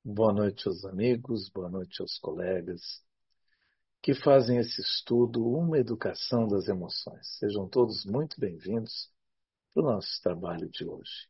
Boa noite aos amigos, boa noite aos colegas que fazem esse estudo, uma educação das emoções. Sejam todos muito bem-vindos para o nosso trabalho de hoje.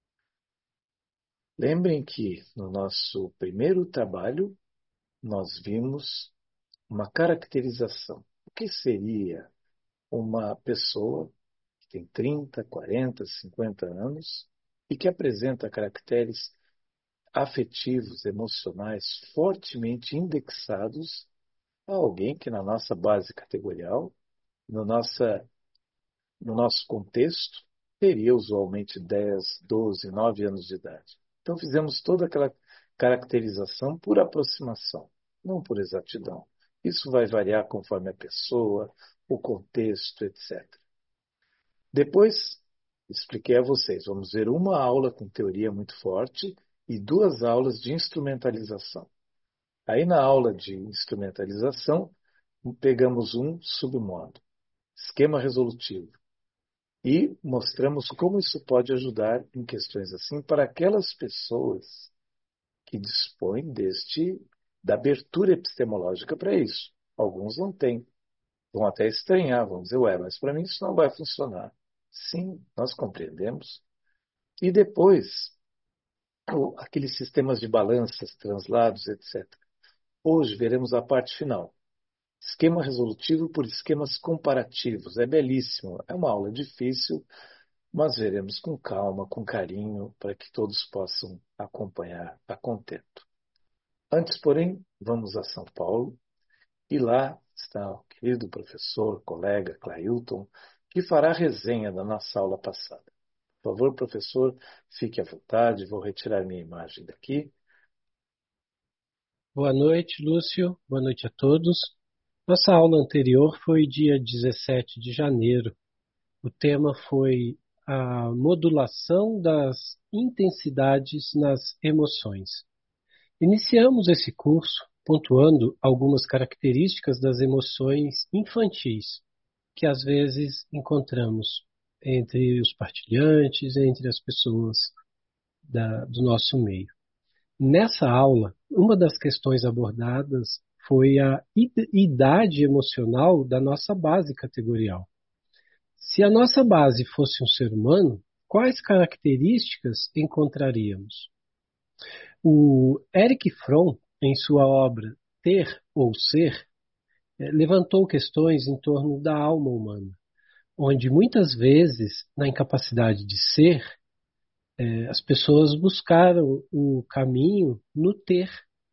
Lembrem que no nosso primeiro trabalho nós vimos uma caracterização. O que seria uma pessoa que tem 30, 40, 50 anos e que apresenta caracteres afetivos, emocionais fortemente indexados a alguém que na nossa base categorial, no, nossa, no nosso contexto, teria usualmente 10, 12, 9 anos de idade. Então fizemos toda aquela caracterização por aproximação, não por exatidão. Isso vai variar conforme a pessoa, o contexto, etc. Depois, expliquei a vocês, vamos ver uma aula com teoria muito forte e duas aulas de instrumentalização. Aí na aula de instrumentalização, pegamos um submodo, esquema resolutivo, e mostramos como isso pode ajudar em questões assim para aquelas pessoas que dispõem da abertura epistemológica para isso. Alguns não têm, vão até estranhar, vão dizer, ué, mas para mim isso não vai funcionar. Sim, nós compreendemos. E depois, aqueles sistemas de balanças, translados, etc. Hoje veremos a parte final. Esquema resolutivo por esquemas comparativos. É belíssimo. É uma aula difícil, mas veremos com calma, com carinho, para que todos possam acompanhar a contento. Antes, porém, vamos a São Paulo e lá está o querido professor, colega Clailton, que fará a resenha da nossa aula passada. Por favor, professor, fique à vontade, vou retirar minha imagem daqui. Boa noite, Lúcio. Boa noite a todos. Nossa aula anterior foi dia 17 de janeiro. O tema foi a modulação das intensidades nas emoções. Iniciamos esse curso pontuando algumas características das emoções infantis, que às vezes encontramos entre os partilhantes, entre as pessoas do nosso meio. Nessa aula, uma das questões abordadas foi a idade emocional da nossa base categorial. Se a nossa base fosse um ser humano, quais características encontraríamos? O Erich Fromm, em sua obra Ter ou Ser, levantou questões em torno da alma humana, onde muitas vezes, na incapacidade de ser, as pessoas buscaram o caminho no ter,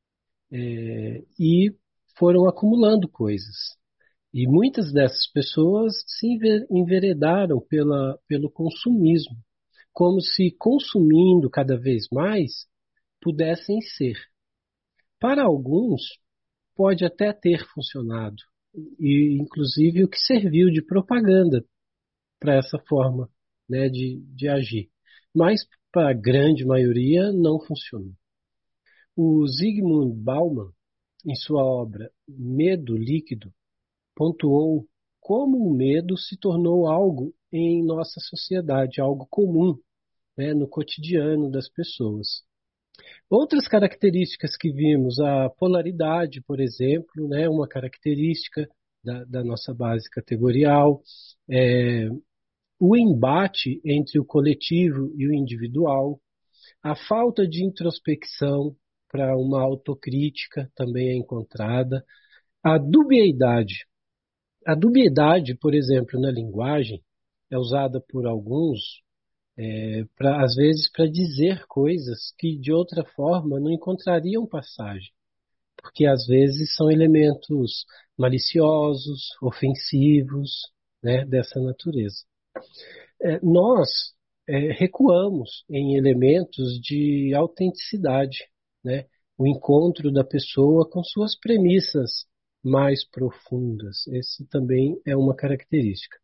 e foram acumulando coisas. E muitas dessas pessoas se enveredaram pelo consumismo, como se consumindo cada vez mais pudessem ser. Para alguns, pode até ter funcionado, e inclusive o que serviu de propaganda para essa forma, né, de agir. Mas para a grande maioria não funcionou. O Zygmunt Bauman, em sua obra Medo Líquido, pontuou como o medo se tornou algo em nossa sociedade, algo comum, né, no cotidiano das pessoas. Outras características que vimos, a polaridade, por exemplo, né, uma característica da nossa base categorial, o embate entre o coletivo e o individual, a falta de introspecção para uma autocrítica também é encontrada, a dubiedade. A dubiedade, por exemplo, na linguagem, é usada por alguns, às vezes, para dizer coisas que de outra forma não encontrariam passagem, porque às vezes são elementos maliciosos, ofensivos, né, dessa natureza. Nós recuamos em elementos de autenticidade, né, o encontro da pessoa com suas premissas mais profundas. Esse também é uma característica.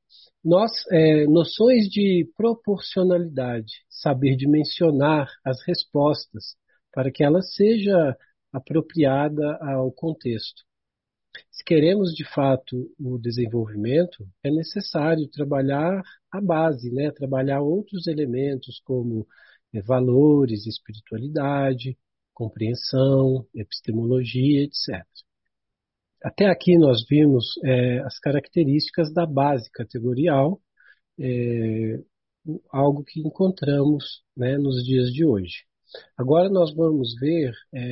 Noções de proporcionalidade, saber dimensionar as respostas para que ela seja apropriada ao contexto. Se queremos de fato o desenvolvimento, é necessário trabalhar a base, né? Trabalhar outros elementos como valores, espiritualidade, compreensão, epistemologia, etc. Até aqui nós vimos as características da base categorial, é, algo que encontramos, né, nos dias de hoje. Agora nós vamos ver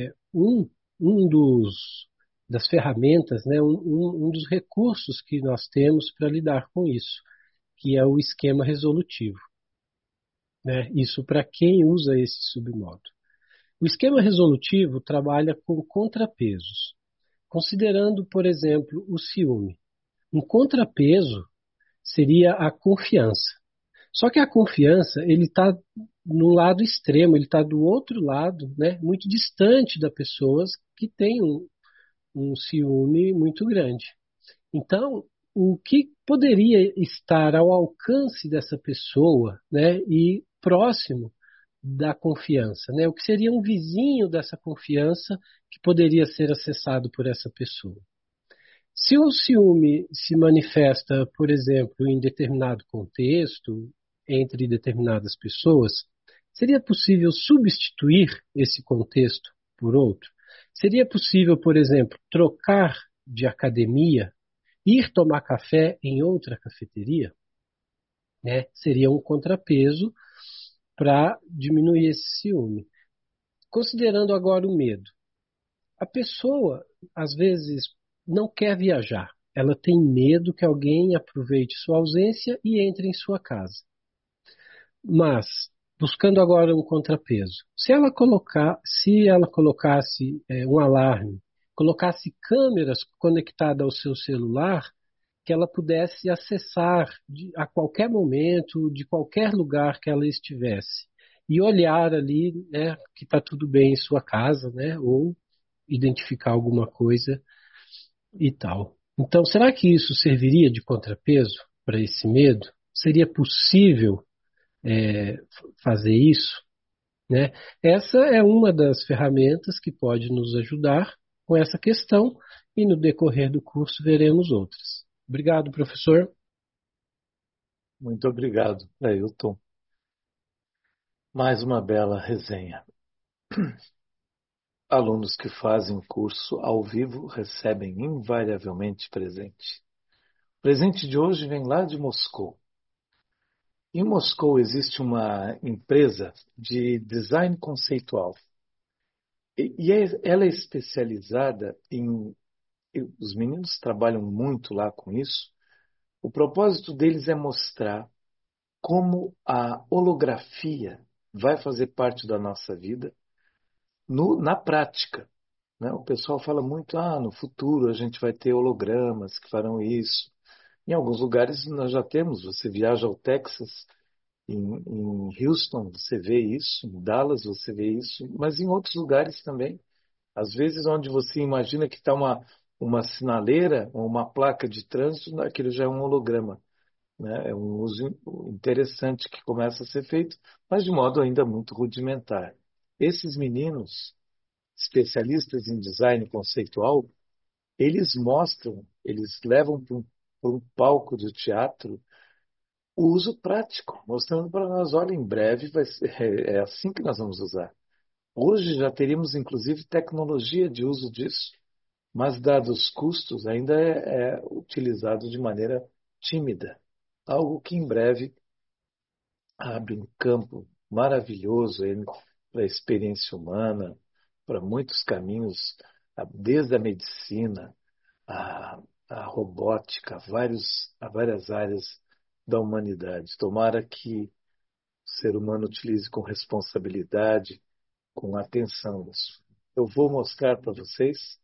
um das ferramentas, né, um dos recursos que nós temos para lidar com isso, que é o esquema resolutivo, né? Isso para quem usa esse submodo. O esquema resolutivo trabalha com contrapesos, considerando, por exemplo, o ciúme. Um contrapeso seria a confiança. Só que a confiança, ele está no lado extremo, ele está do outro lado, né, muito distante das pessoas que têm um ciúme muito grande. Então, o que poderia estar ao alcance dessa pessoa, né, e próximo da confiança, né? O que seria um vizinho dessa confiança que poderia ser acessado por essa pessoa. Se o ciúme se manifesta, por exemplo, em determinado contexto, entre determinadas pessoas, seria possível substituir esse contexto por outro? Seria possível, por exemplo, trocar de academia, ir tomar café em outra cafeteria? Né? Seria um contrapeso para diminuir esse ciúme. Considerando agora o medo. A pessoa, às vezes, não quer viajar. Ela tem medo que alguém aproveite sua ausência e entre em sua casa. Mas, buscando agora um contrapeso, se ela colocasse um alarme, colocasse câmeras conectadas ao seu celular, que ela pudesse acessar a qualquer momento, de qualquer lugar que ela estivesse, e olhar ali, né, que está tudo bem em sua casa, né, ou identificar alguma coisa e tal. Então, será que isso serviria de contrapeso para esse medo? Seria possível fazer isso? Né? Essa é uma das ferramentas que pode nos ajudar com essa questão e no decorrer do curso veremos outras. Obrigado, professor. Muito obrigado, Ailton. Mais uma bela resenha. Alunos que fazem o curso ao vivo recebem invariavelmente presente. O presente de hoje vem lá de Moscou. Em Moscou existe uma empresa de design conceitual. Ela é especializada em. Os meninos trabalham muito lá com isso. O propósito deles é mostrar como a holografia vai fazer parte da nossa vida na prática. Né? O pessoal fala muito, no futuro a gente vai ter hologramas que farão isso. Em alguns lugares nós já temos, você viaja ao Texas, em Houston você vê isso, em Dallas você vê isso, mas em outros lugares também. Às vezes onde você imagina que está uma sinaleira ou uma placa de trânsito, aquilo já é um holograma. Né? É um uso interessante que começa a ser feito, mas de modo ainda muito rudimentar. Esses meninos, especialistas em design conceitual, eles mostram, eles levam para um palco de teatro o uso prático, mostrando para nós, olha, em breve é assim que nós vamos usar. Hoje já teríamos, inclusive, tecnologia de uso disso, mas, dados os custos, ainda é utilizado de maneira tímida. Algo que em breve abre um campo maravilhoso para a experiência humana, para muitos caminhos, desde a medicina, a, a robótica, a várias áreas da humanidade. Tomara que o ser humano utilize com responsabilidade, com atenção isso. Eu vou mostrar para vocês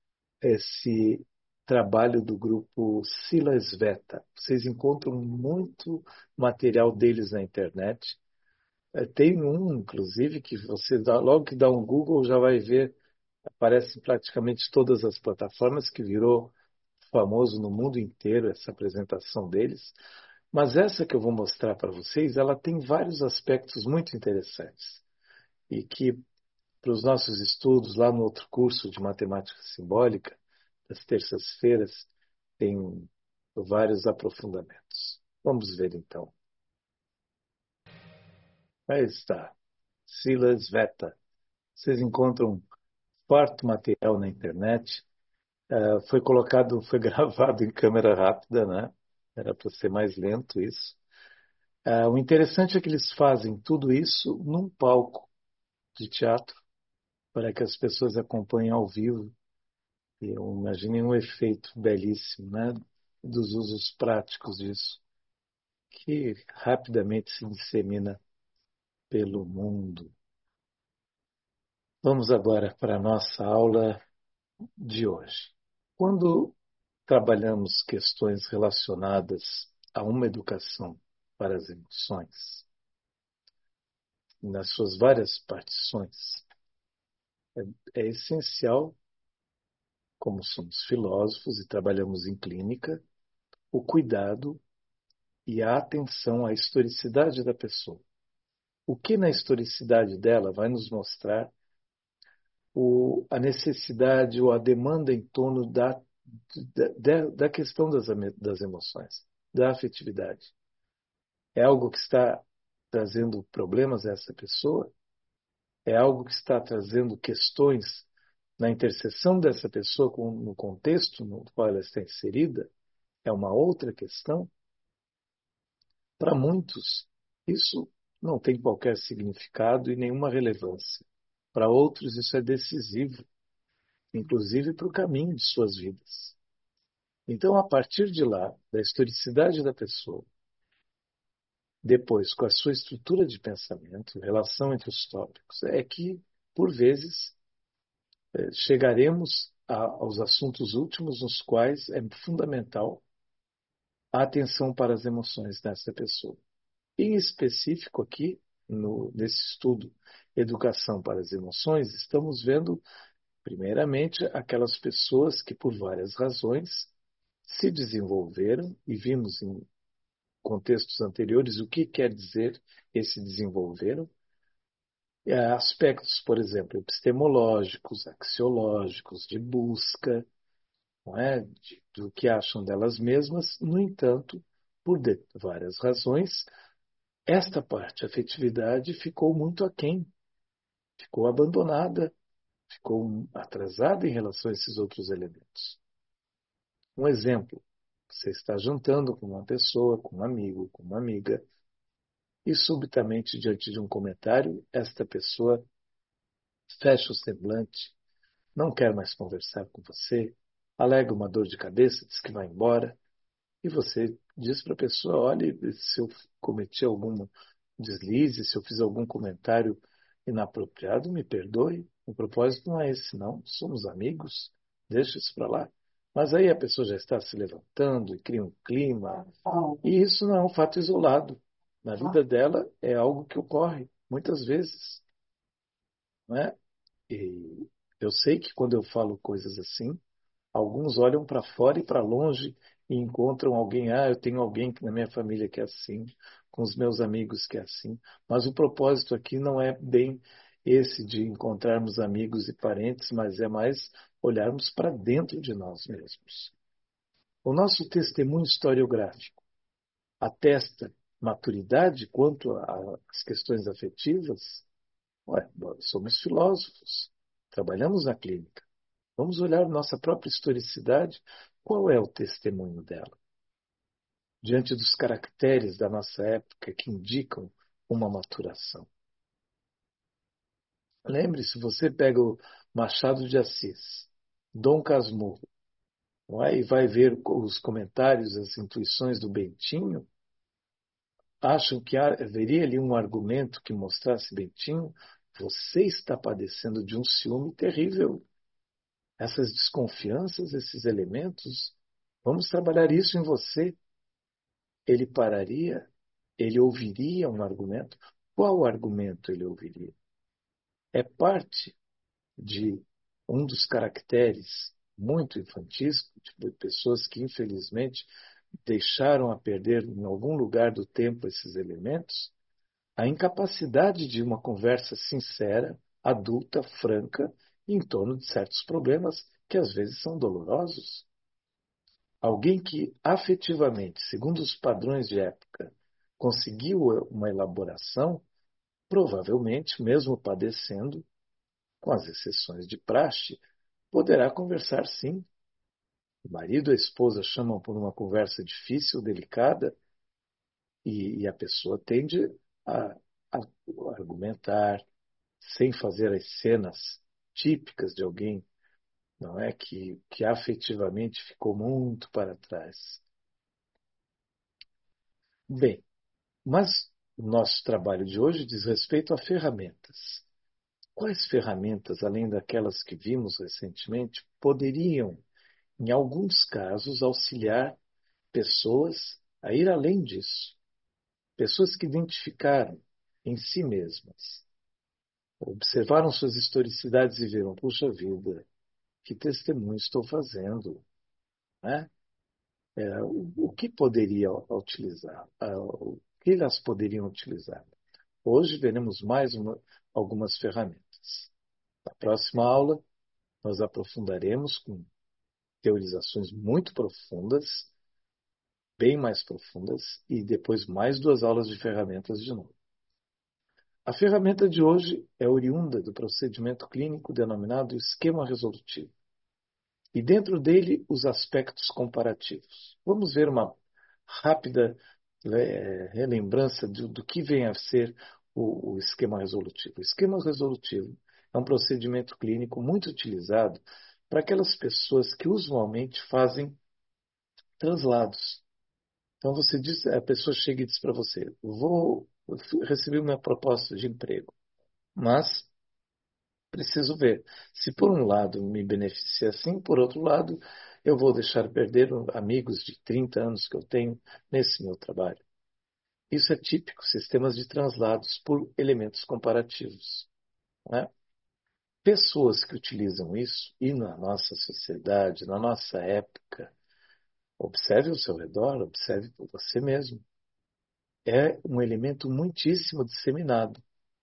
esse trabalho do grupo Silas Veta. Vocês encontram muito material deles na internet. Tem um, inclusive, que logo que dá um Google já vai ver, aparece em praticamente todas as plataformas, que virou famoso no mundo inteiro essa apresentação deles. Mas essa que eu vou mostrar para vocês, ela tem vários aspectos muito interessantes e que, para os nossos estudos lá no outro curso de matemática simbólica, das terças-feiras, tem vários aprofundamentos. Vamos ver então. Aí está. Silas Veta. Vocês encontram farto material na internet. Foi colocado, foi gravado em câmera rápida, né? Era para ser mais lento isso. O interessante é que eles fazem tudo isso num palco de teatro, para que as pessoas acompanhem ao vivo. E eu imaginei um efeito belíssimo, né? Dos usos práticos disso, que rapidamente se dissemina pelo mundo. Vamos agora para a nossa aula de hoje. Quando trabalhamos questões relacionadas a uma educação para as emoções, nas suas várias partições, é essencial, como somos filósofos e trabalhamos em clínica, o cuidado e a atenção à historicidade da pessoa. O que na historicidade dela vai nos mostrar a necessidade ou a demanda em torno da questão das emoções, da afetividade. É algo que está trazendo problemas a essa pessoa? É algo que está trazendo questões na interseção dessa pessoa no contexto no qual ela está inserida? É uma outra questão? Para muitos, isso não tem qualquer significado e nenhuma relevância. Para outros, isso é decisivo, inclusive para o caminho de suas vidas. Então, a partir de lá, da historicidade da pessoa, depois com a sua estrutura de pensamento, relação entre os tópicos, é que, por vezes, chegaremos aos assuntos últimos, nos quais é fundamental a atenção para as emoções dessa pessoa. Em específico, aqui, nesse estudo Educação para as Emoções, estamos vendo, primeiramente, aquelas pessoas que, por várias razões, se desenvolveram, e vimos em contextos anteriores o que quer dizer esse desenvolveram. Aspectos, por exemplo, epistemológicos, axiológicos, de busca, não é? Do que acham delas mesmas. No entanto, por várias razões, esta parte, a afetividade, ficou muito aquém, ficou abandonada, ficou atrasada em relação a esses outros elementos. Um exemplo: você está jantando com uma pessoa, com um amigo, com uma amiga, e subitamente, diante de um comentário, esta pessoa fecha o semblante, não quer mais conversar com você, alega uma dor de cabeça, diz que vai embora, e você diz para a pessoa: olhe, se eu cometi algum deslize, se eu fiz algum comentário inapropriado, me perdoe. O propósito não é esse, não. Somos amigos, deixa isso para lá. Mas aí a pessoa já está se levantando e cria um clima, e isso não é um fato isolado. Na vida dela é algo que ocorre muitas vezes, não é? E eu sei que quando eu falo coisas assim, alguns olham para fora e para longe e encontram alguém. Eu tenho alguém na minha família que é assim, com os meus amigos que é assim. Mas o propósito aqui não é bem esse de encontrarmos amigos e parentes, mas é mais olharmos para dentro de nós mesmos. O nosso testemunho historiográfico atesta maturidade quanto às questões afetivas? Ué, nós somos filósofos, trabalhamos na clínica. Vamos olhar nossa própria historicidade. Qual é o testemunho dela? Diante dos caracteres da nossa época que indicam uma maturação. Lembre-se, você pega o Machado de Assis, Dom Casmurro, não é? E vai ver os comentários, as intuições do Bentinho, acham que haveria ali um argumento que mostrasse: Bentinho, você está padecendo de um ciúme terrível. Essas desconfianças, esses elementos, vamos trabalhar isso em você. Ele pararia, ele ouviria um argumento. Qual argumento ele ouviria? É parte de um dos caracteres muito infantis de pessoas que, infelizmente, deixaram a perder em algum lugar do tempo esses elementos, a incapacidade de uma conversa sincera, adulta, franca, em torno de certos problemas que às vezes são dolorosos. Alguém que afetivamente, segundo os padrões de época, conseguiu uma elaboração, provavelmente, mesmo padecendo, com as exceções de praxe, poderá conversar sim. O marido e a esposa chamam por uma conversa difícil, delicada, e a pessoa tende a argumentar sem fazer as cenas típicas de alguém, não é, que afetivamente ficou muito para trás. Bem, mas o nosso trabalho de hoje diz respeito a ferramentas. Quais ferramentas, além daquelas que vimos recentemente, poderiam, em alguns casos, auxiliar pessoas a ir além disso? Pessoas que identificaram em si mesmas, observaram suas historicidades e viram, puxa vida, que testemunho estou fazendo, né? O que poderia utilizar? O que elas poderiam utilizar? Hoje veremos algumas ferramentas. Na próxima aula, nós aprofundaremos com teorizações muito profundas, bem mais profundas, e depois mais 2 aulas de ferramentas de novo. A ferramenta de hoje é oriunda do procedimento clínico denominado esquema resolutivo. E dentro dele, os aspectos comparativos. Vamos ver uma rápida relembrança do que vem a ser o esquema resolutivo. O esquema resolutivo é um procedimento clínico muito utilizado para aquelas pessoas que usualmente fazem translados. Então você diz, a pessoa chega e diz para você: vou receber uma proposta de emprego, mas preciso ver se por um lado me beneficia assim, por outro lado eu vou deixar perder amigos de 30 anos que eu tenho nesse meu trabalho. Isso é típico, sistemas de translados por elementos comparativos, né? Pessoas que utilizam isso, e na nossa sociedade, na nossa época, observe ao seu redor, observe por você mesmo. É um elemento muitíssimo disseminado,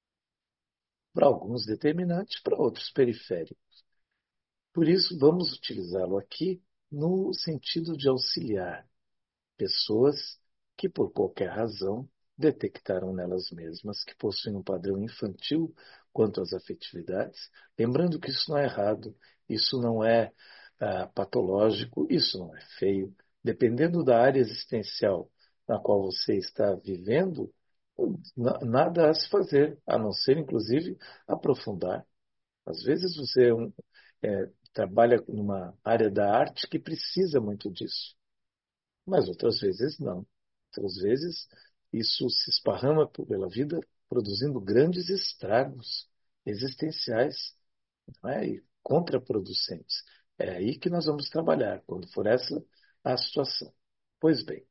para alguns determinante, para outros periférico. Por isso, vamos utilizá-lo aqui no sentido de auxiliar pessoas que, por qualquer razão, detectaram nelas mesmas que possuem um padrão infantil quanto às afetividades, lembrando que isso não é errado, isso não é patológico, isso não é feio. Dependendo da área existencial na qual você está vivendo, nada a se fazer, a não ser, inclusive, aprofundar. Às vezes você trabalha numa área da arte que precisa muito disso, mas outras vezes não. Outras vezes isso se esparrama pela vida, produzindo grandes estragos existenciais, não é? E contraproducentes. É aí que nós vamos trabalhar, quando for essa a situação. Pois bem,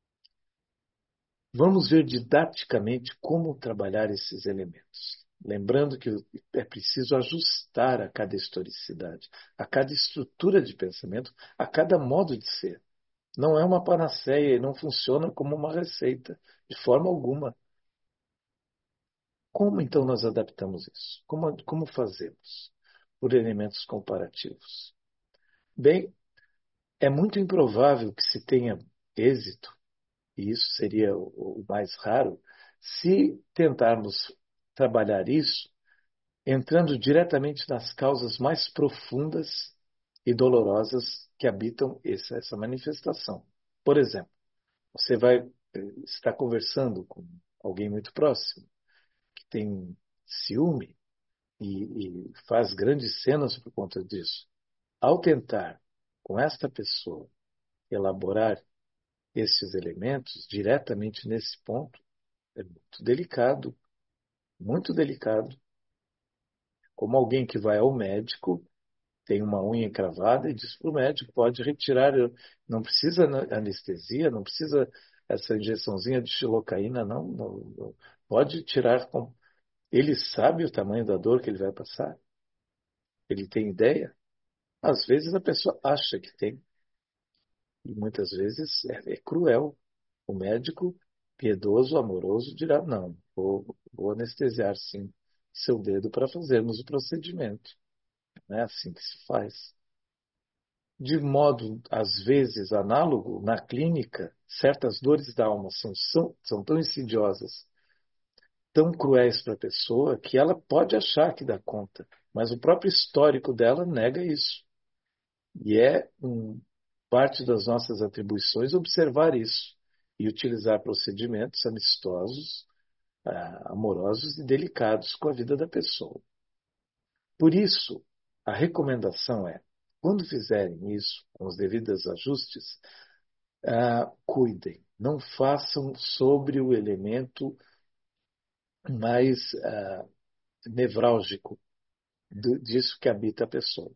vamos ver didaticamente como trabalhar esses elementos. Lembrando que é preciso ajustar a cada historicidade, a cada estrutura de pensamento, a cada modo de ser. Não é uma panaceia e não funciona como uma receita, de forma alguma. Como então nós adaptamos isso? Como fazemos? Por elementos comparativos. Bem, é muito improvável que se tenha êxito, e isso seria o mais raro, se tentarmos trabalhar isso entrando diretamente nas causas mais profundas e dolorosas que habitam essa manifestação. Por exemplo, você vai estar conversando com alguém muito próximo, que tem ciúme e faz grandes cenas por conta disso. Ao tentar, com esta pessoa, elaborar esses elementos diretamente nesse ponto, é muito delicado. Como alguém que vai ao médico, tem uma unha encravada e diz para o médico, pode retirar, não precisa anestesia, não precisa essa injeçãozinha de xilocaína, não, pode tirar. Ele sabe o tamanho da dor que ele vai passar? Ele tem ideia? Às vezes a pessoa acha que tem, e muitas vezes é cruel. O médico, piedoso, amoroso, dirá, não, vou anestesiar sim seu dedo para fazermos o procedimento. Não é assim que se faz. De modo, às vezes, análogo, na clínica, certas dores da alma são tão insidiosas tão cruéis para a pessoa que ela pode achar que dá conta, mas o próprio histórico dela nega isso. E parte das nossas atribuições observar isso e utilizar procedimentos amistosos, amorosos e delicados com a vida da pessoa. Por isso, a recomendação é, quando fizerem isso, com os devidos ajustes, cuidem, não façam sobre o elemento mais nevrálgico disso que habita a pessoa.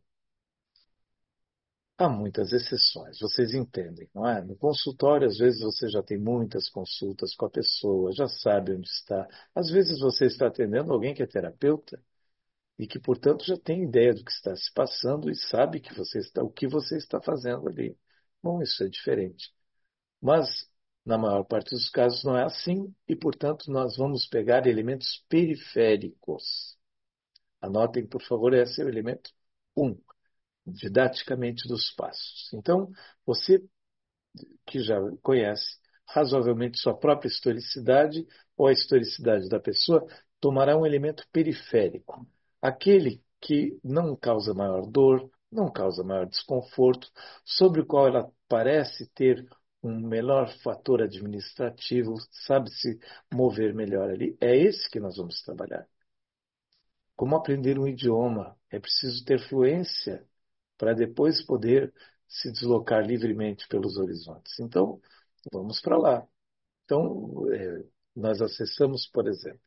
Há muitas exceções, vocês entendem, não é? No consultório, às vezes você já tem muitas consultas com a pessoa, já sabe onde está. Às vezes você está atendendo alguém que é terapeuta e que, portanto, já tem ideia do que está se passando e sabe o que você está fazendo ali. Bom, isso é diferente. Mas, na maior parte dos casos, não é assim e, portanto, nós vamos pegar elementos periféricos. Anotem, por favor, esse é o elemento 1, didaticamente dos passos. Então, você que já conhece razoavelmente sua própria historicidade ou a historicidade da pessoa, tomará um elemento periférico, aquele que não causa maior dor, não causa maior desconforto, sobre o qual ela parece ter um melhor fator administrativo, sabe se mover melhor ali. É esse que nós vamos trabalhar. Como aprender um idioma? É preciso ter fluência para depois poder se deslocar livremente pelos horizontes. Então, vamos para lá. Então, nós acessamos, por exemplo,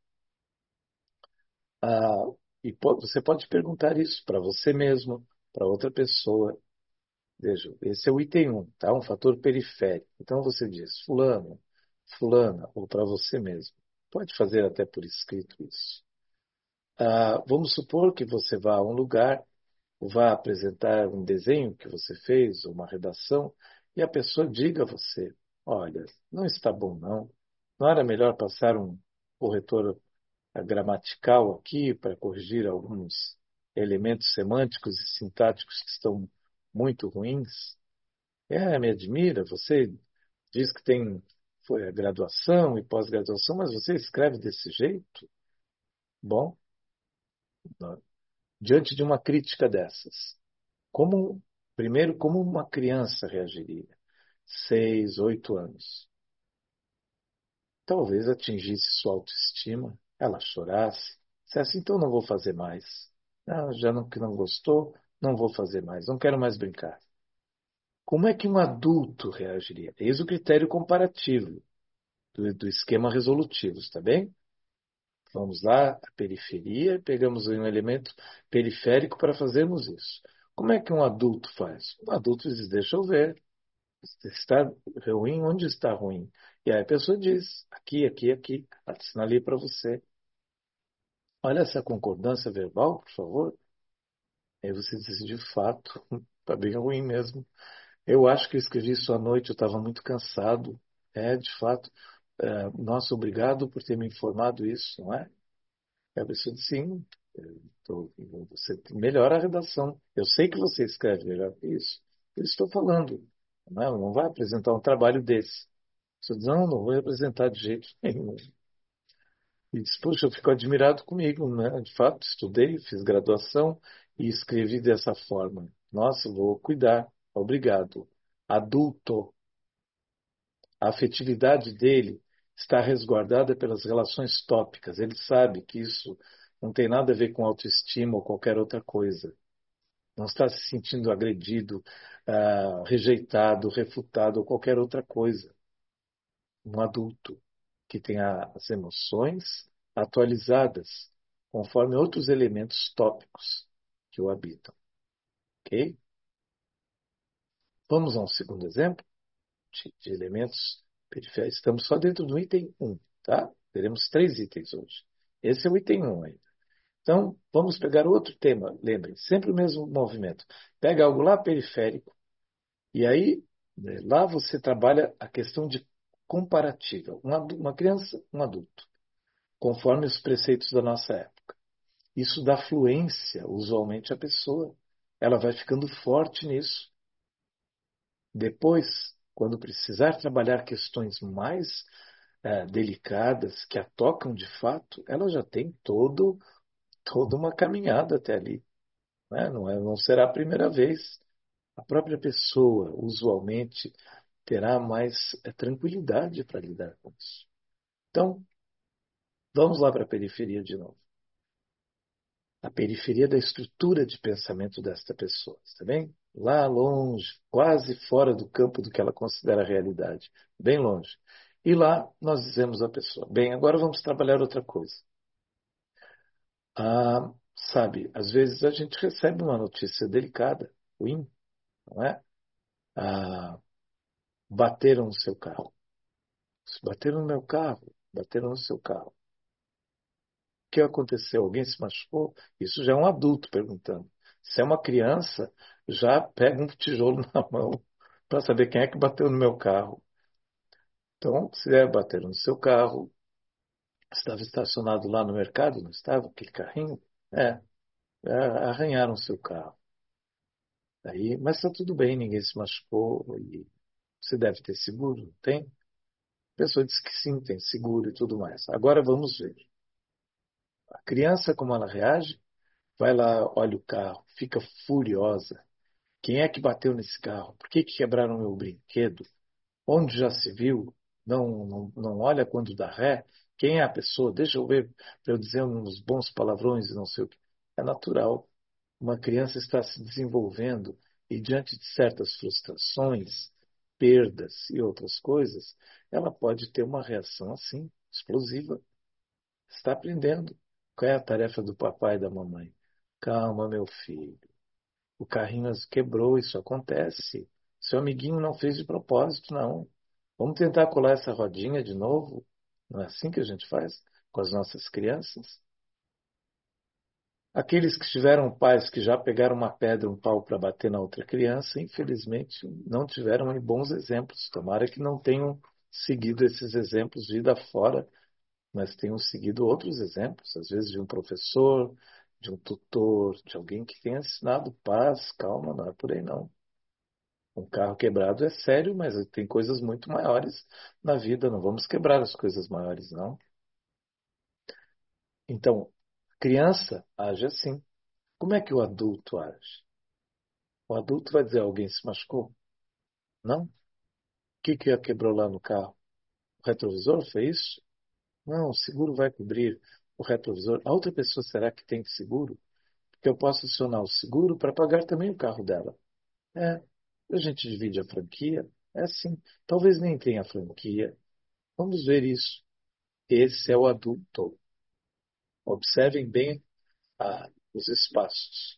a, você pode perguntar isso para você mesmo, para outra pessoa. Veja, esse é o item 1, tá? Um fator periférico. Então você diz, fulano, fulana, ou para você mesmo. Pode fazer até por escrito isso. Vamos supor que você vá a um lugar, vá apresentar um desenho que você fez, uma redação, e a pessoa diga a você, olha, não está bom não. Não era melhor passar um corretor gramatical aqui para corrigir alguns elementos semânticos e sintáticos que estão muito ruins? Me admira, você diz que foi a graduação e pós-graduação, mas você escreve desse jeito? Bom, diante de uma crítica dessas, primeiro, como uma criança reagiria? 6, 8 anos. Talvez atingisse sua autoestima, ela chorasse, dissesse, então não vou fazer mais. Não, já não, que não gostou, não vou fazer mais, não quero mais brincar. Como é que um adulto reagiria? Eis o critério comparativo do esquema resolutivo, está bem? Vamos lá, a periferia, pegamos um elemento periférico para fazermos isso. Como é que um adulto faz? Um adulto diz, deixa eu ver. Está ruim? Onde está ruim? E aí a pessoa diz, aqui, aqui, aqui. Assinalei para você. Olha essa concordância verbal, por favor. Aí você diz, de fato, está bem ruim mesmo. Eu acho que eu escrevi isso à noite, eu estava muito cansado. De fato. Nossa, obrigado por ter me informado isso, não é? Aí a pessoa diz, sim, você melhora a redação. Eu sei que você escreve melhor que isso. Eu estou falando. Não vai apresentar um trabalho desse. Você diz, não, não vou apresentar de jeito nenhum. E diz, poxa, eu fico admirado comigo, né? De fato, estudei, fiz graduação e escrevi dessa forma. Nossa, vou cuidar. Obrigado. Adulto. A afetividade dele está resguardada pelas relações tópicas. Ele sabe que isso não tem nada a ver com autoestima ou qualquer outra coisa. Não está se sentindo agredido, rejeitado, refutado ou qualquer outra coisa. Um adulto que tem as emoções atualizadas conforme outros elementos tópicos que o habitam. Ok? Vamos a um segundo exemplo de elementos periféricos. Estamos só dentro do item 1, tá? Teremos 3 itens hoje. Esse é o item 1 ainda. Então, vamos pegar outro tema. Lembrem, sempre o mesmo movimento. Pega algo lá periférico e aí lá você trabalha a questão de comparativa. Uma criança, um adulto, conforme os preceitos da nossa época. Isso dá fluência, usualmente, à pessoa. Ela vai ficando forte nisso. Depois, quando precisar trabalhar questões mais delicadas, que a tocam de fato, ela já tem toda uma caminhada até ali. Né? Não será a primeira vez. A própria pessoa, usualmente, terá mais tranquilidade para lidar com isso. Então, vamos lá para a periferia de novo. A periferia da estrutura de pensamento desta pessoa, está bem? Lá longe, quase fora do campo do que ela considera realidade, bem longe. E lá nós dizemos à pessoa: bem, agora vamos trabalhar outra coisa. Sabe, às vezes a gente recebe uma notícia delicada, ruim, não é? Ah, bateram no seu carro. Bateram no meu carro, bateram no seu carro. O que aconteceu? Alguém se machucou? Isso já é um adulto perguntando. Se é uma criança, já pega um tijolo na mão para saber quem é que bateu no meu carro. Então, se é bater no seu carro, estava estacionado lá no mercado, não estava? Aquele carrinho? É, arranharam o seu carro. Aí, mas está tudo bem, ninguém se machucou e você deve ter seguro, tem? A pessoa diz que sim, tem seguro e tudo mais. Agora vamos ver. A criança, como ela reage? Vai lá, olha o carro, fica furiosa. Quem é que bateu nesse carro? Por que quebraram meu brinquedo? Onde já se viu? Não olha quando dá ré? Quem é a pessoa? Deixa eu ver para eu dizer uns bons palavrões e não sei o que. É natural. Uma criança está se desenvolvendo e diante de certas frustrações, perdas e outras coisas, ela pode ter uma reação assim, explosiva. Está aprendendo. Qual é a tarefa do papai e da mamãe? Calma, meu filho. O carrinho quebrou, isso acontece. Seu amiguinho não fez de propósito, não. Vamos tentar colar essa rodinha de novo? Não é assim que a gente faz com as nossas crianças? Aqueles que tiveram pais que já pegaram uma pedra, um pau para bater na outra criança, infelizmente não tiveram bons exemplos. Tomara que não tenham seguido esses exemplos vida fora, mas tenham seguido outros exemplos, às vezes de um professor, de um tutor, de alguém que tenha ensinado paz, calma, não é por aí não. Um carro quebrado é sério, mas tem coisas muito maiores na vida. Não vamos quebrar as coisas maiores, não. Então, criança age assim. Como é que o adulto age? O adulto vai dizer: alguém se machucou? Não? O que quebrou lá no carro? O retrovisor fez isso? Não, o seguro vai cobrir o retrovisor. A outra pessoa será que tem seguro? Porque eu posso acionar o seguro para pagar também o carro dela. É, a gente divide a franquia. É assim. Talvez nem tenha franquia. Vamos ver isso. Esse é o adulto. Observem bem os espaços.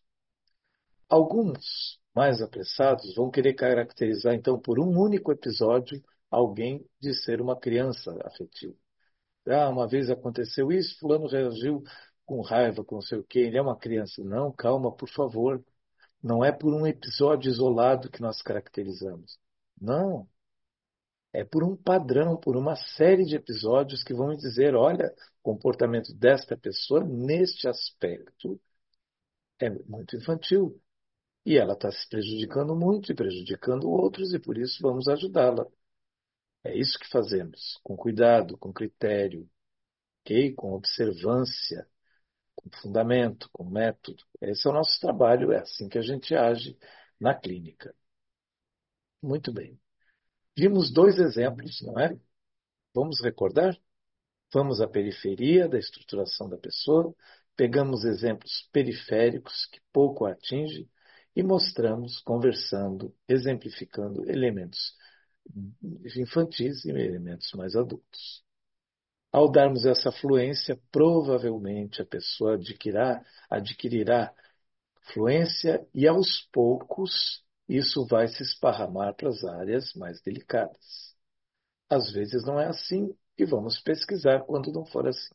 Alguns, mais apressados, vão querer caracterizar, então, por um único episódio, alguém de ser uma criança afetiva. Uma vez aconteceu isso, fulano reagiu com raiva, com não sei o quê, ele é uma criança. Não, calma, por favor. Não é por um episódio isolado que nós caracterizamos. Não. É por um padrão, por uma série de episódios que vão me dizer: olha, o comportamento desta pessoa neste aspecto é muito infantil. E ela está se prejudicando muito e prejudicando outros, e por isso vamos ajudá-la. É isso que fazemos, com cuidado, com critério, ok? Com observância, com fundamento, com método. Esse é o nosso trabalho, é assim que a gente age na clínica. Muito bem. Vimos dois exemplos, não é? Vamos recordar? Vamos à periferia da estruturação da pessoa, pegamos exemplos periféricos que pouco a atingem e mostramos, conversando, exemplificando elementos infantis e elementos mais adultos. Ao darmos essa fluência, provavelmente a pessoa adquirirá fluência e aos poucos isso vai se esparramar para as áreas mais delicadas. Às vezes não é assim e vamos pesquisar quando não for assim.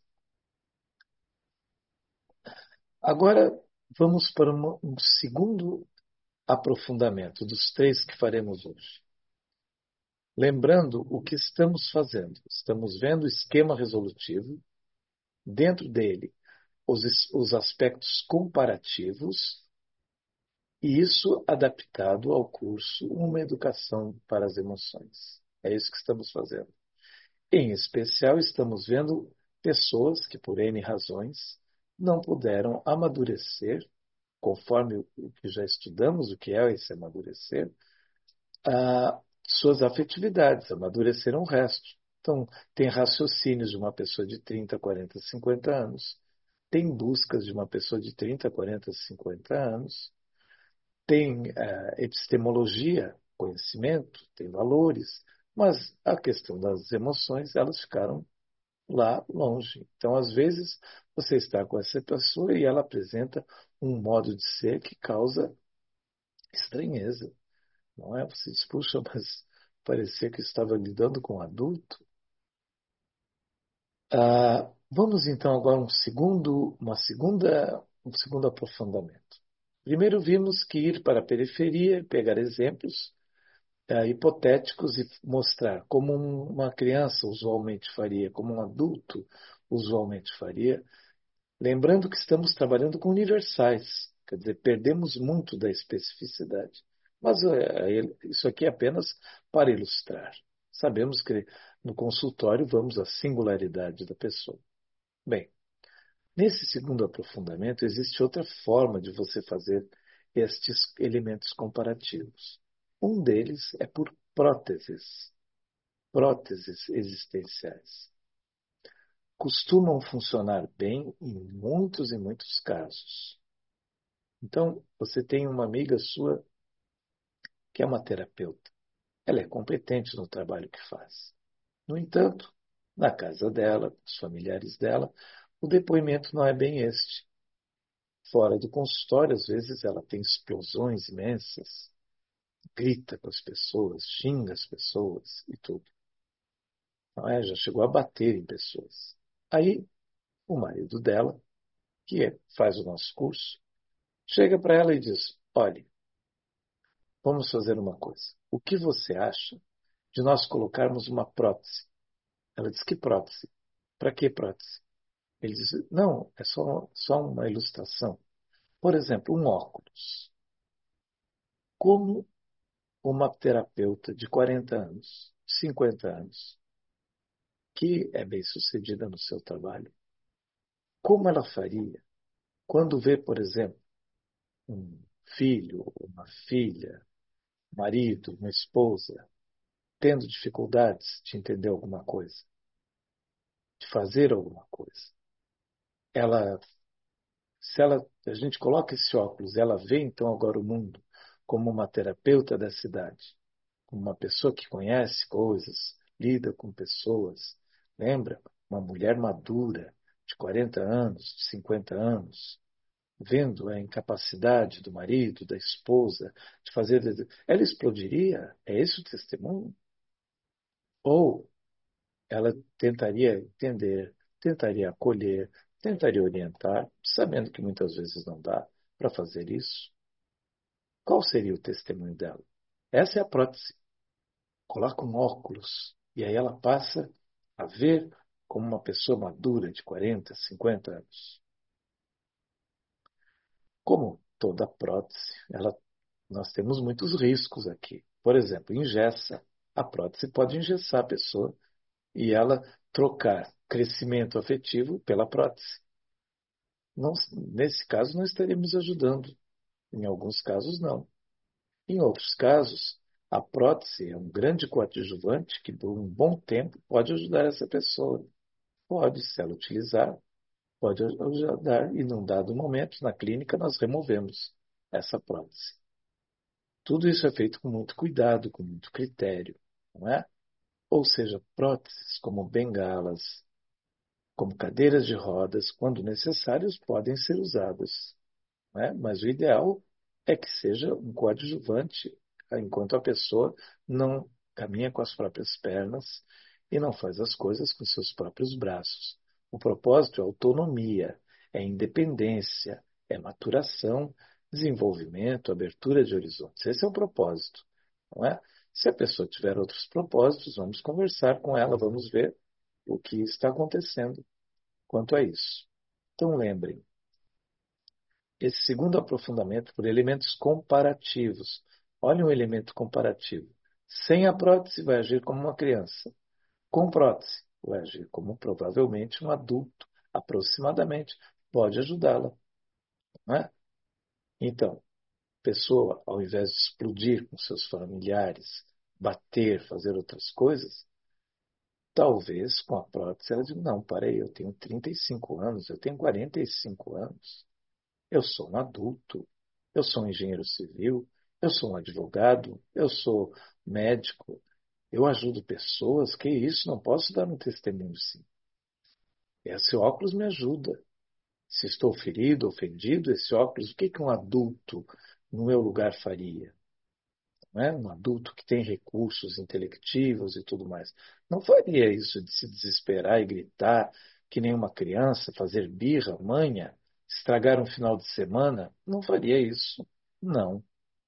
Agora vamos para um segundo aprofundamento dos três que faremos hoje. Lembrando o que estamos fazendo. Estamos vendo o esquema resolutivo, dentro dele os aspectos comparativos, e isso adaptado ao curso Uma Educação para as Emoções. É isso que estamos fazendo. Em especial, estamos vendo pessoas que, por N razões, não puderam amadurecer, conforme o que já estudamos, o que é esse amadurecer, suas afetividades, amadureceram o resto. Então, tem raciocínios de uma pessoa de 30, 40, 50 anos, tem buscas de uma pessoa de 30, 40, 50 anos, tem epistemologia, conhecimento, tem valores, mas a questão das emoções, elas ficaram lá longe. Então, às vezes, você está com essa pessoa e ela apresenta um modo de ser que causa estranheza, não é? Você diz, puxa, mas parecia que estava lidando com um adulto. Vamos então agora um segundo aprofundamento. Primeiro vimos que ir para a periferia, pegar exemplos hipotéticos e mostrar como uma criança usualmente faria, como um adulto usualmente faria, lembrando que estamos trabalhando com universais, quer dizer, perdemos muito da especificidade. Mas isso aqui é apenas para ilustrar. Sabemos que no consultório vamos à singularidade da pessoa. Bem, nesse segundo aprofundamento, existe outra forma de você fazer estes elementos comparativos. Um deles é por próteses existenciais. Costumam funcionar bem em muitos e muitos casos. Então, você tem uma amiga sua que é uma terapeuta. Ela é competente no trabalho que faz. No entanto, na casa dela, os familiares dela, o depoimento não é bem este. Fora do consultório, às vezes ela tem explosões imensas, grita com as pessoas, xinga as pessoas e tudo. Não é? Já chegou a bater em pessoas. Aí, o marido dela, faz o nosso curso, chega para ela e diz: olhe, vamos fazer uma coisa. O que você acha de nós colocarmos uma prótese? Ela diz: que prótese? Para que prótese? Ele diz: não, é só uma ilustração. Por exemplo, um óculos. Como uma terapeuta de 40 anos, 50 anos, que é bem-sucedida no seu trabalho, como ela faria quando vê, por exemplo, um filho, uma filha, um marido, uma esposa, tendo dificuldades de entender alguma coisa, de fazer alguma coisa? Ela, a gente coloca esse óculos, ela vê então agora o mundo como uma terapeuta da cidade, como uma pessoa que conhece coisas, lida com pessoas. Lembra? Uma mulher madura, de 40 anos, de 50 anos, vendo a incapacidade do marido, da esposa, de fazer. Ela explodiria? É esse o testemunho? Ou ela tentaria entender, tentaria acolher, tentaria orientar, sabendo que muitas vezes não dá para fazer isso? Qual seria o testemunho dela? Essa é a prótese. Coloca um óculos e aí ela passa a ver como uma pessoa madura de 40, 50 anos. Como toda prótese, nós temos muitos riscos aqui. Por exemplo, engessa. A prótese pode engessar a pessoa e ela trocar crescimento afetivo pela prótese. Não, nesse caso, não estaríamos ajudando. Em alguns casos, não. Em outros casos, a prótese é um grande coadjuvante que, por um bom tempo, pode ajudar essa pessoa. Pode, se ela utilizar, pode ajudar. E, num dado momento, na clínica, nós removemos essa prótese. Tudo isso é feito com muito cuidado, com muito critério, não é? Ou seja, próteses como bengalas, como cadeiras de rodas, quando necessários, podem ser usadas, né? Mas o ideal é que seja um coadjuvante, enquanto a pessoa não caminha com as próprias pernas e não faz as coisas com seus próprios braços. O propósito é autonomia, é independência, é maturação, desenvolvimento, abertura de horizontes. Esse é o propósito, não é? Se a pessoa tiver outros propósitos, vamos conversar com ela, vamos ver o que está acontecendo quanto a isso. Então, lembrem, esse segundo aprofundamento por elementos comparativos. Olha um elemento comparativo. Sem a prótese, vai agir como uma criança. com prótese, vai agir como provavelmente um adulto, aproximadamente, pode ajudá-la, não é? Então, a pessoa, ao invés de explodir com seus familiares, bater, fazer outras coisas, talvez com a prótese ela diga, não, parei, eu tenho 35 anos, eu tenho 45 anos, eu sou um adulto, eu sou um engenheiro civil, eu sou um advogado, eu sou médico, eu ajudo pessoas, que isso, não posso dar um testemunho sim. Esse óculos me ajuda. Se estou ferido, ofendido, esse óculos, o que que um adulto no meu lugar faria? Não é? Um adulto que tem recursos intelectivos e tudo mais. Não faria isso de se desesperar e gritar que nem uma criança, fazer birra, manha, estragar um final de semana. Não faria isso. Não.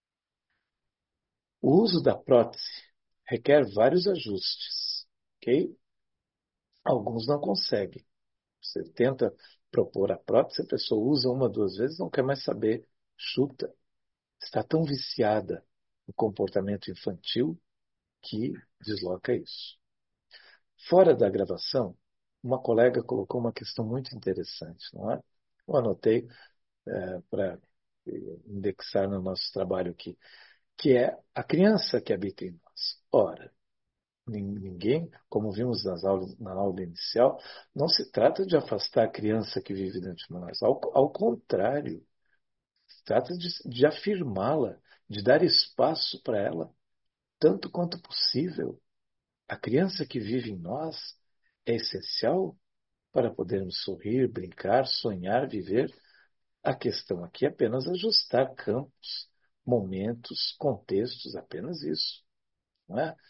O uso da prótese requer vários ajustes, ok? Alguns não conseguem. Você tenta propor a prótese, a pessoa usa uma, duas vezes, não quer mais saber, chuta. Está tão viciada no comportamento infantil que desloca isso. Fora da gravação, uma colega colocou uma questão muito interessante, não é? Eu anotei para indexar no nosso trabalho aqui, que é a criança que habita em nós. Ora, ninguém, como vimos na aula inicial, não se trata de afastar a criança que vive dentro de nós. Ao contrário, se trata de afirmá-la, de dar espaço para ela, tanto quanto possível. A criança que vive em nós é essencial para podermos sorrir, brincar, sonhar, viver. A questão aqui é apenas ajustar campos, momentos, contextos, apenas isso. Não é?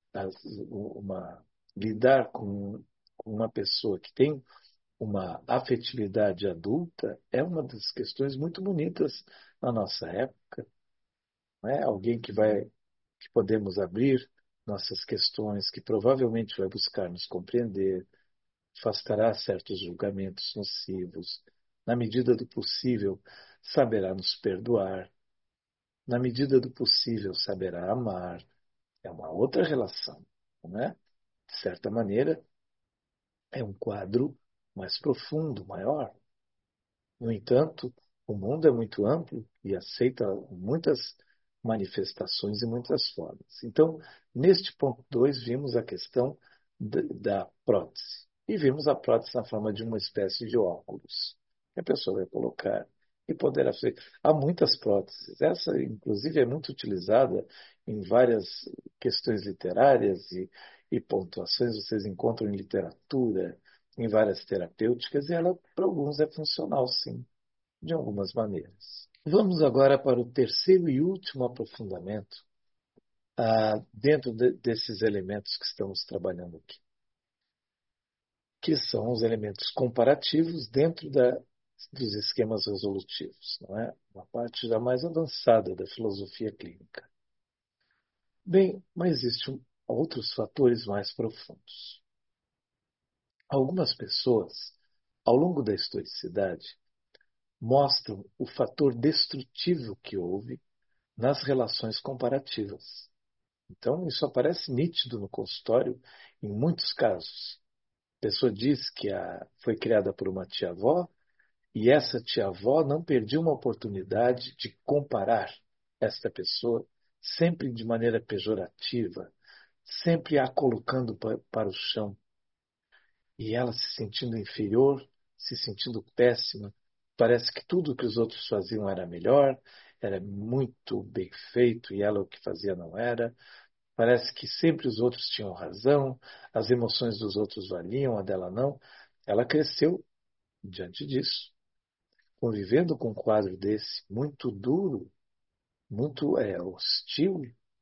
Uma, lidar com uma pessoa que tem uma afetividade adulta é uma das questões muito bonitas na nossa época. Não é? Alguém que podemos abrir nossas questões, que provavelmente vai buscar nos compreender, afastará certos julgamentos nocivos, na medida do possível, saberá nos perdoar, na medida do possível, saberá amar. É uma outra relação, não é? De certa maneira, é um quadro mais profundo, maior. No entanto, o mundo é muito amplo e aceita muitas manifestações e muitas formas. Então, neste ponto 2, vimos a questão da prótese. E vimos a prótese na forma de uma espécie de óculos que a pessoa vai colocar e poderá fazer. Há muitas próteses. Essa, inclusive, é muito utilizada em várias questões literárias e pontuações. Vocês encontram em literatura, em várias terapêuticas, e ela, para alguns, é funcional, sim, de algumas maneiras. Vamos agora para o terceiro e último aprofundamento, dentro desses elementos que estamos trabalhando aqui, que são os elementos comparativos dentro dos esquemas resolutivos, não é? Uma parte já mais avançada da filosofia clínica. Bem, mas existem outros fatores mais profundos. Algumas pessoas, ao longo da historicidade, mostram o fator destrutivo que houve nas relações comparativas. Então, isso aparece nítido no consultório em muitos casos. A pessoa diz que foi criada por uma tia-avó e essa tia-avó não perdia uma oportunidade de comparar esta pessoa, sempre de maneira pejorativa, sempre a colocando para o chão. E ela se sentindo inferior, se sentindo péssima. Parece que tudo que os outros faziam era melhor, era muito bem feito e ela o que fazia não era. Parece que sempre os outros tinham razão, as emoções dos outros valiam, a dela não. Ela cresceu diante disso, convivendo com um quadro desse muito duro, muito hostil,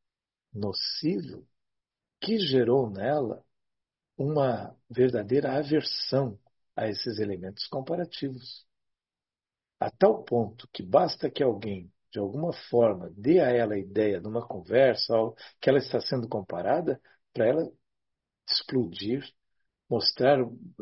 nocivo, que gerou nela uma verdadeira aversão a esses elementos comparativos. A tal ponto que basta que alguém, de alguma forma, dê a ela a ideia numa conversa, que ela está sendo comparada, para ela explodir, mostrar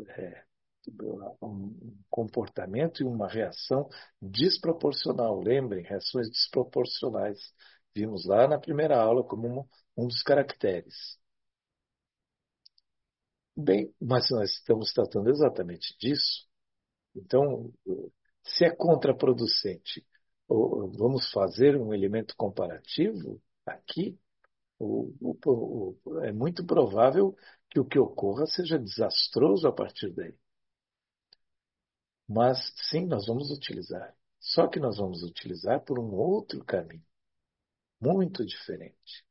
um comportamento e uma reação desproporcional. Lembrem, reações desproporcionais. Vimos lá na primeira aula como um dos caracteres. Bem, mas nós estamos tratando exatamente disso. Então, se é contraproducente, vamos fazer um elemento comparativo aqui, é muito provável que o que ocorra seja desastroso a partir daí. Mas sim, nós vamos utilizar. Só que nós vamos utilizar por um outro caminho, muito diferente.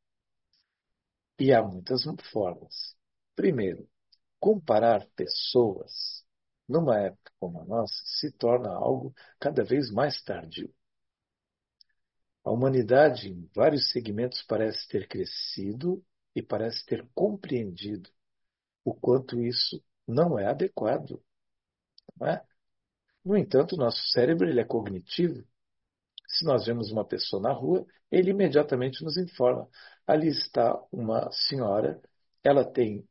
E há muitas formas. Primeiro, comparar pessoas numa época como a nossa se torna algo cada vez mais tardio. A humanidade, em vários segmentos, parece ter crescido e parece ter compreendido o quanto isso não é adequado. Não é? No entanto, o nosso cérebro ele é cognitivo. Se nós vemos uma pessoa na rua, ele imediatamente nos informa. Ali está uma senhora, ela tem,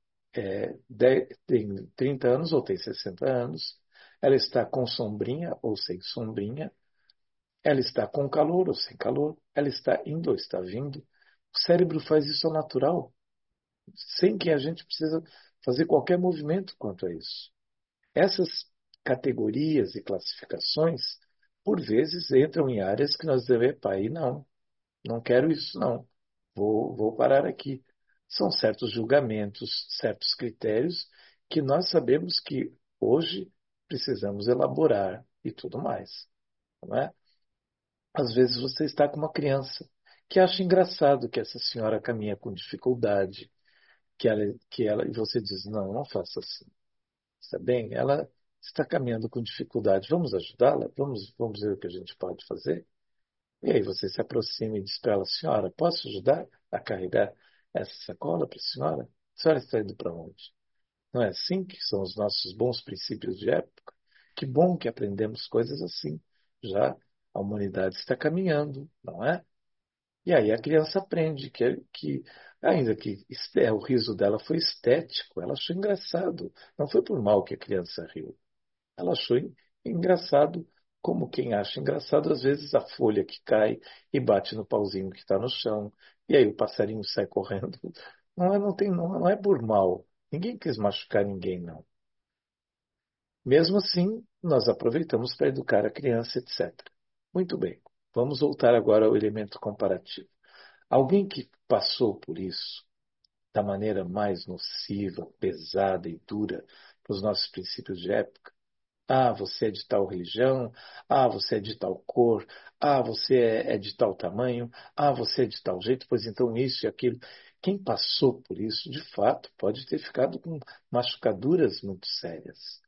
tem 30 anos ou tem 60 anos, ela está com sombrinha ou sem sombrinha, ela está com calor ou sem calor, ela está indo ou está vindo. O cérebro faz isso ao natural, sem que a gente precisa fazer qualquer movimento quanto a isso. Essas categorias e classificações, por vezes, entram em áreas que nós devemos, pai, não, não quero isso, não. Vou parar aqui. São certos julgamentos, certos critérios que nós sabemos que hoje precisamos elaborar e tudo mais. Não é? Às vezes você está com uma criança que acha engraçado que essa senhora caminha com dificuldade, e você diz, não, não faça assim. Está bem? Ela está caminhando com dificuldade. Vamos ajudá-la? Vamos ver o que a gente pode fazer? E aí você se aproxima e diz para ela, senhora, posso ajudar a carregar essa sacola para a senhora? A senhora está indo para onde? Não é assim que são os nossos bons princípios de época? Que bom que aprendemos coisas assim. Já a humanidade está caminhando, não é? E aí a criança aprende ainda que o riso dela foi estético, ela achou engraçado. Não foi por mal que a criança riu. Ela achou engraçado, como quem acha engraçado, às vezes, a folha que cai e bate no pauzinho que está no chão, e aí o passarinho sai correndo. Não é por mal. Ninguém quis machucar ninguém, não. Mesmo assim, nós aproveitamos para educar a criança, etc. Muito bem. Vamos voltar agora ao elemento comparativo. Alguém que passou por isso da maneira mais nociva, pesada e dura para os nossos princípios de época. Ah, você é de tal religião. Ah, você é de tal cor. Ah, você é de tal tamanho. Ah, você é de tal jeito. Pois então, isso e aquilo. Quem passou por isso, de fato, pode ter ficado com machucaduras muito sérias.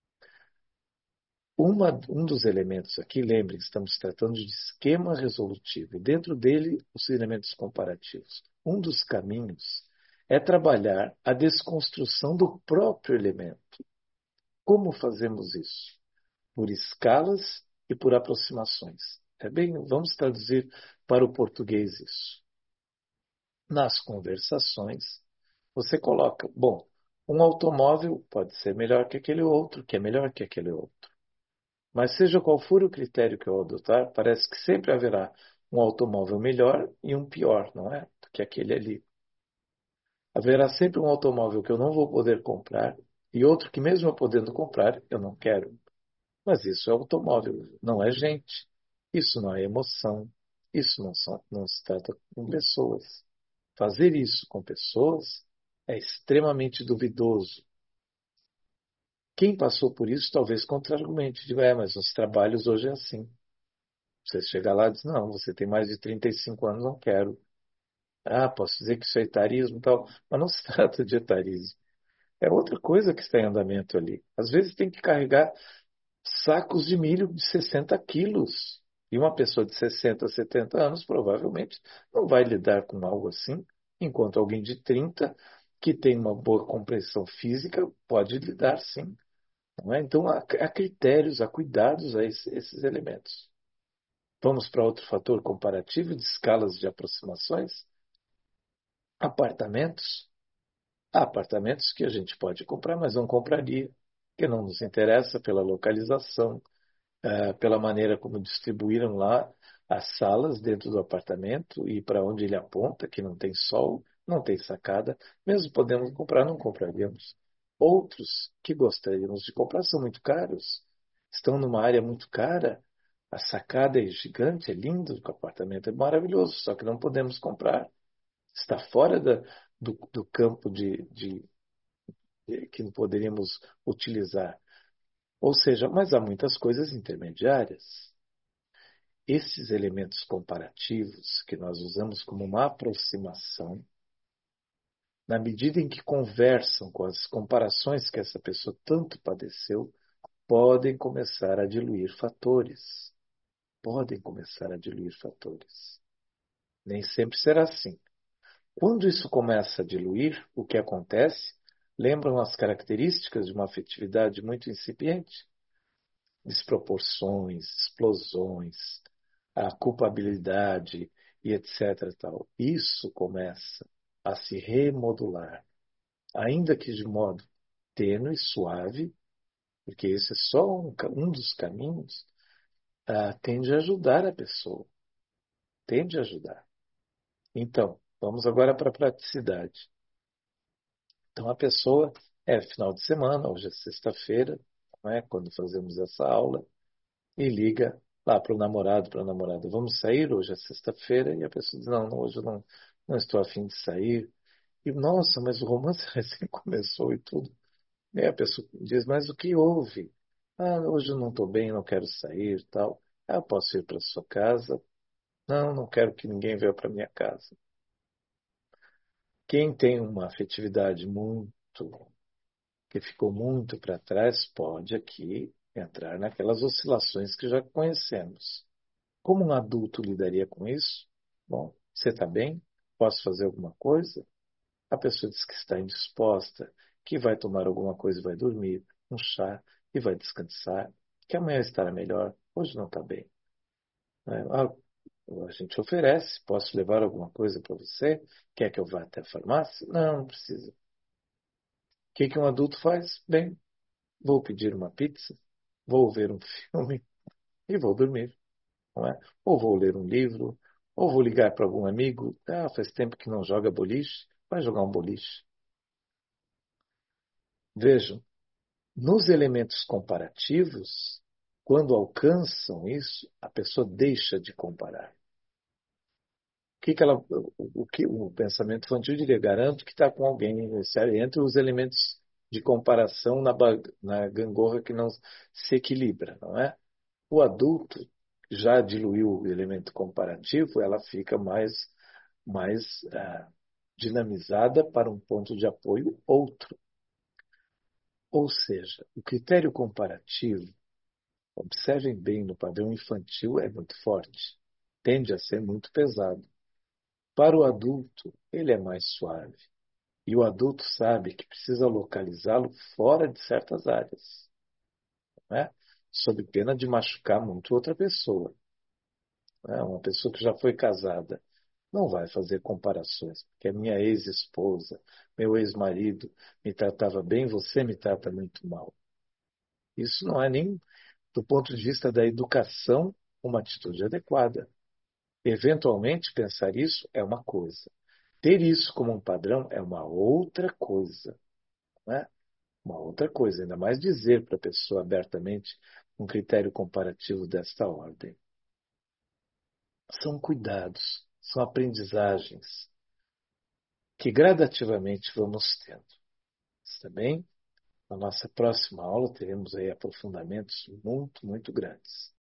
Um dos elementos aqui, lembre, estamos tratando de esquema resolutivo, e dentro dele, os elementos comparativos. Um dos caminhos é trabalhar a desconstrução do próprio elemento. Como fazemos isso? Por escalas e por aproximações. É bem, vamos traduzir para o português isso. Nas conversações, você coloca, bom, um automóvel pode ser melhor que aquele outro, que é melhor que aquele outro. Mas seja qual for o critério que eu adotar, parece que sempre haverá um automóvel melhor e um pior, não é? Do que aquele ali. Haverá sempre um automóvel que eu não vou poder comprar e outro que, mesmo eu podendo comprar, eu não quero. Mas isso é automóvel, não é gente. Isso não é emoção. Isso não se trata com pessoas. Fazer isso com pessoas é extremamente duvidoso. Quem passou por isso talvez contra-argumente. Diga, mas os trabalhos hoje é assim. Você chega lá e diz, não, você tem mais de 35 anos, não quero. Ah, posso dizer que isso é etarismo e tal. Mas não se trata de etarismo. É outra coisa que está em andamento ali. Às vezes tem que carregar sacos de milho de 60 quilos. E uma pessoa de 60, 70 anos provavelmente não vai lidar com algo assim, enquanto alguém de 30, que tem uma boa compreensão física, pode lidar sim. Não é? Então há critérios, há cuidados a esses elementos. Vamos para outro fator comparativo de escalas de aproximações. Apartamentos. Há apartamentos que a gente pode comprar, mas não compraria, que não nos interessa pela localização, pela maneira como distribuíram lá as salas dentro do apartamento e para onde ele aponta, que não tem sol, não tem sacada. Mesmo podemos comprar, não compraríamos. Outros que gostaríamos de comprar são muito caros, estão numa área muito cara, a sacada é gigante, é lindo, o apartamento é maravilhoso, só que não podemos comprar. Está fora do campo que poderíamos utilizar. Ou seja, mas há muitas coisas intermediárias. Esses elementos comparativos que nós usamos como uma aproximação, na medida em que conversam com as comparações que essa pessoa tanto padeceu, podem começar a diluir fatores. Podem começar a diluir fatores. Nem sempre será assim. Quando isso começa a diluir, o que acontece? Lembram as características de uma afetividade muito incipiente? Desproporções, explosões, a culpabilidade e etc. Tal. Isso começa a se remodular, ainda que de modo tênue, suave, porque esse é só um dos caminhos, tende a ajudar a pessoa, tende a ajudar. Então, vamos agora para a praticidade. Então, a pessoa final de semana, hoje é sexta-feira, não é? Quando fazemos essa aula, e liga lá para o namorado, para a namorada, vamos sair, hoje é sexta-feira, e a pessoa diz, não, hoje eu não estou a fim de sair. E, nossa, mas o romance recém começou e tudo. E a pessoa diz, mas o que houve? Ah, hoje eu não estou bem, não quero sair, tal. Ah, posso ir para a sua casa? Não, não quero que ninguém venha para minha casa. Quem tem uma afetividade que ficou muito para trás, pode aqui entrar naquelas oscilações que já conhecemos. Como um adulto lidaria com isso? Bom, você está bem? Posso fazer alguma coisa? A pessoa diz que está indisposta, que vai tomar alguma coisa e vai dormir, um chá e vai descansar, que amanhã estará melhor, hoje não está bem. A gente oferece, posso levar alguma coisa para você? Quer que eu vá até a farmácia? Não, não precisa. O que um adulto faz? Bem, vou pedir uma pizza, vou ver um filme e vou dormir, não é? Ou vou ler um livro, ou vou ligar para algum amigo. Ah, faz tempo que não joga boliche, vai jogar um boliche. Vejam, nos elementos comparativos, quando alcançam isso, a pessoa deixa de comparar. O que o pensamento infantil diria? Garanto que está com alguém entre os elementos de comparação na gangorra que não se equilibra, não é? O adulto já diluiu o elemento comparativo, ela fica mais dinamizada para um ponto de apoio outro. Ou seja, o critério comparativo, observem bem, no padrão infantil é muito forte, tende a ser muito pesado. Para o adulto, ele é mais suave. E o adulto sabe que precisa localizá-lo fora de certas áreas, não é? Sob pena de machucar muito outra pessoa. Não é? Uma pessoa que já foi casada não vai fazer comparações, porque a minha ex-esposa, meu ex-marido me tratava bem, você me trata muito mal. Isso não é nem, do ponto de vista da educação, uma atitude adequada. Eventualmente, pensar isso é uma coisa. Ter isso como um padrão é uma outra coisa, não é? Uma outra coisa, ainda mais dizer para a pessoa abertamente um critério comparativo desta ordem. São cuidados, são aprendizagens que gradativamente vamos tendo. Está bem? Na nossa próxima aula teremos aí aprofundamentos muito, muito grandes.